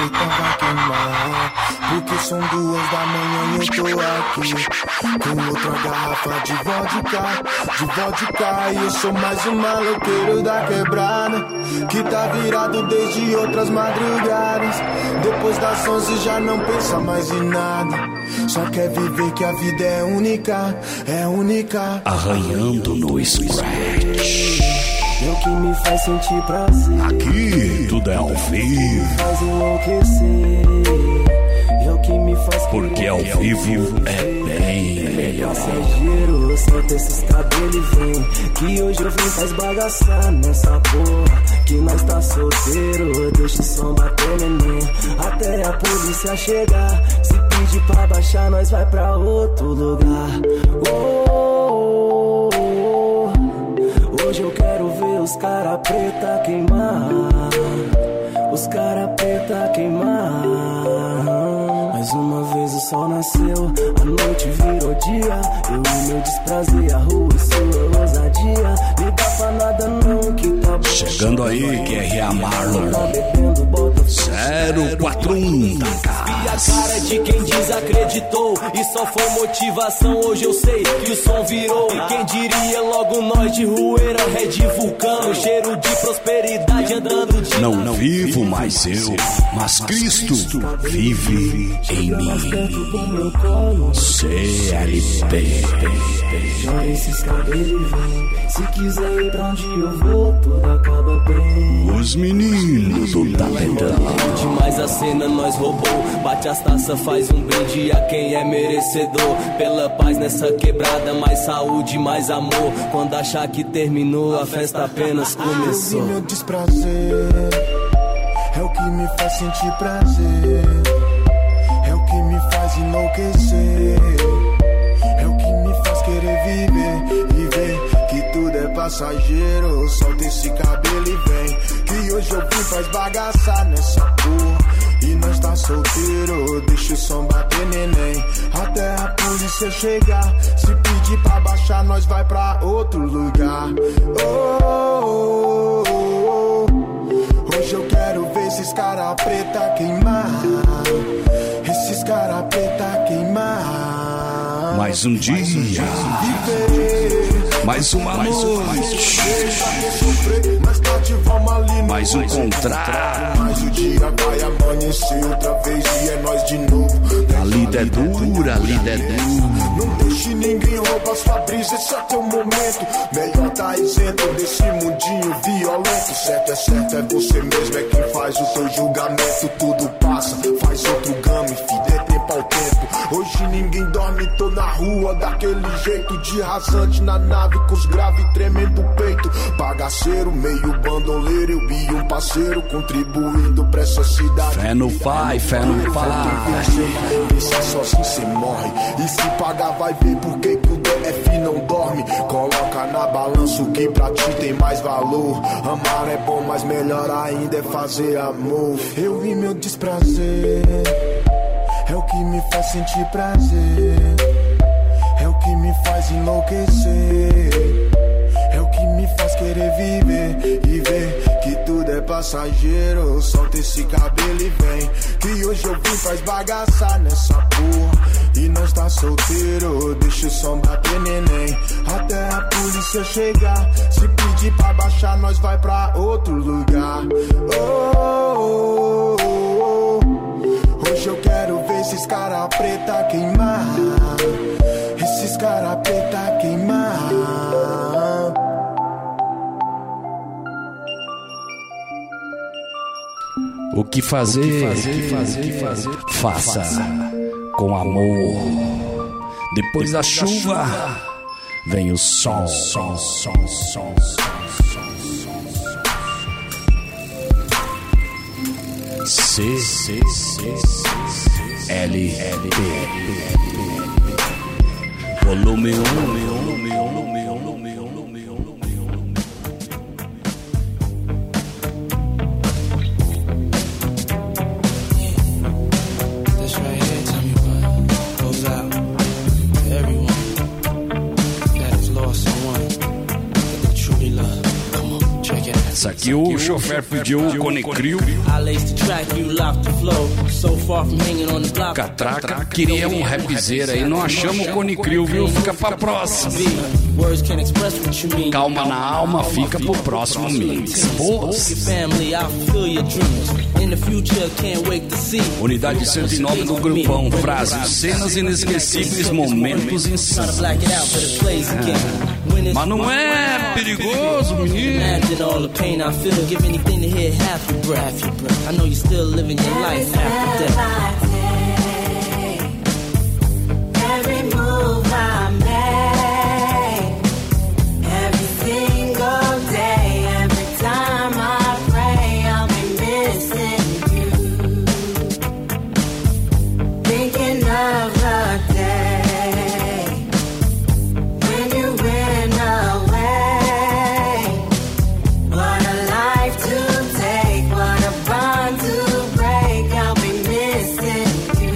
preta vai queimar. Porque são 2 da manhã e eu tô aqui com outra garrafa de vodka. E eu sou mais um maloqueiro da quebrada que tá virado desde outras madrugadas. Depois das 11 já não pensa mais em nada, só quer viver que a vida é única, é única. Arranhando no scratch. É o que me faz sentir prazer. Aqui tudo é ao vivo. Faz enlouquecer. É o que me faz. Porque ao vivo é bem melhor. Passageiro, solta esses cabelos e vem. Que hoje eu vim pra esbagaçar nessa porra. Que nós tá solteiro, deixa o som bater neném. Até a polícia chegar. Se pedir pra baixar, nós vai pra outro lugar. Hoje eu quero ver os cara preta queimar. Os cara preta queimar. Mais uma vez o sol nasceu, a noite virou dia. Eu e meu desprazer, a rua e sua ousadia. Liga pra nada não que tá bom. Chegando aí, QRA Marlon 041 da casa. E a cara de quem desacreditou, e só foi motivação. Hoje eu sei que o som virou. E quem diria logo nós de Rueira, Red Vulcano, cheiro de prosperidade andando de. Não vivo mais eu, mas Cristo vive em mim. CLP. Joga esses cabelos e vem. Se quiser ir pra onde eu vou, tudo acaba bem. Os meninos do Taletão. Demais a cena nós roubou. Bate as taças, faz um brinde a quem é merecedor. Pela paz nessa quebrada, mais saúde, mais amor. Quando achar que terminou, a festa apenas começou. Meu desprazer é o que me faz sentir prazer. É o que me faz enlouquecer. É o que me faz querer viver e ver que tudo é passageiro. Solta esse cabelo e vem. Que hoje eu vim pra esbagaçar nessa porra. E nós tá solteiro, deixa o som bater neném. Até a polícia chegar. Se pedir pra baixar, nós vai pra outro lugar. Hoje eu quero ver esses cara preta queimar. Esses cara preta queimar. Mais um dia, mais uma noite, mais um contrato. Mas o dia vai amanhecer outra vez e é nós de novo. A lida é dura, a lida é dura. Não deixe ninguém roubar sua brisa, esse é teu momento. Melhor tá isento desse mundinho violento. Certo, é você mesmo, é quem faz o teu julgamento. Tudo passa, faz outro gama, filho, é tempo ao tempo. Hoje ninguém dorme, tô na rua daquele jeito. De rasante na nave, com os graves tremendo o peito. Bagaceiro, meio bandoleiro, eu vi um parceiro contribuindo pra essa cidade. Fé no pai, fé no pai. Pensar sozinho cê morre. E se pagar vai ver por que o DF não dorme. Coloca na balança o que pra ti tem mais valor. Amar é bom, mas melhor ainda é fazer amor. Eu e meu desprazer é o que me faz sentir prazer. É o que me faz enlouquecer. É o que me faz querer viver e ver que tudo é passageiro. Solta esse cabelo e vem. Que hoje eu vim pra esbagaçar nessa porra. E nós tá solteiro, deixa o som bater neném. Até a polícia chegar. Se pedir pra baixar, nós vai pra outro lugar. Hoje eu quero ver esses cara preta queimar. Esses cara preta queimar. O que fazer, faça com amor. Depois da chuva vem o sol. CLP Volume 1. Essa aqui o chofer pediu o Conecril. Catraca queria um rapzeiro aí, não achamos o Conecril, viu? Fica pra próxima. Calma na alma, fica pro próximo mix. Unidade 109 do grupão. Frase: cenas inesquecíveis, momentos insanos. Mas não é perigoso, menino. Every move I make, every single day, every time I pray, I'll be missing you. Thinking of the day when you went away. What a life to take, what a bond to break. I'll be missing you.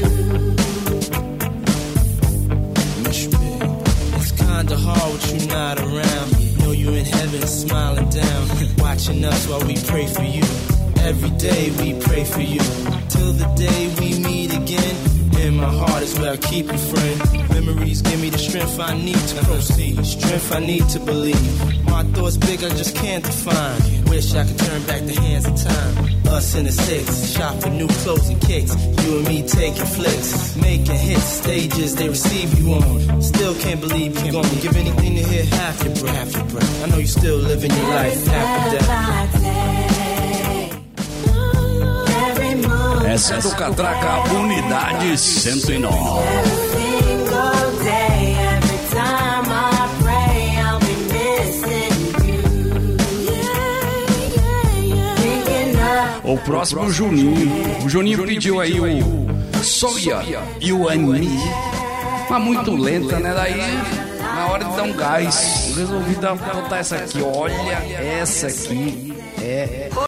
It's kinda hard with you not around. Know you in heaven smiling down, watching us while we pray for you. Every day we pray for you, till the day we meet again. In my heart is where I keep you, friend. Memories give me the strength I need to proceed, strength I need to believe. My thoughts big, I just can't define. Wish I could turn back the hands of time. Us in the six, shop for new clothes and kicks. You and me taking flicks, making hits, stages they receive you on. Still can't believe you're gone. Give anything to hear half your breath. I know you still living your life after death. Essa é do Catraca, Unidade 109. O próximo Juninho. O Juninho pediu aí o Soya You and Me. Mas muito lenta, né? Daí, na hora de dar um gás, resolvi botar essa aqui. Olha, essa aqui é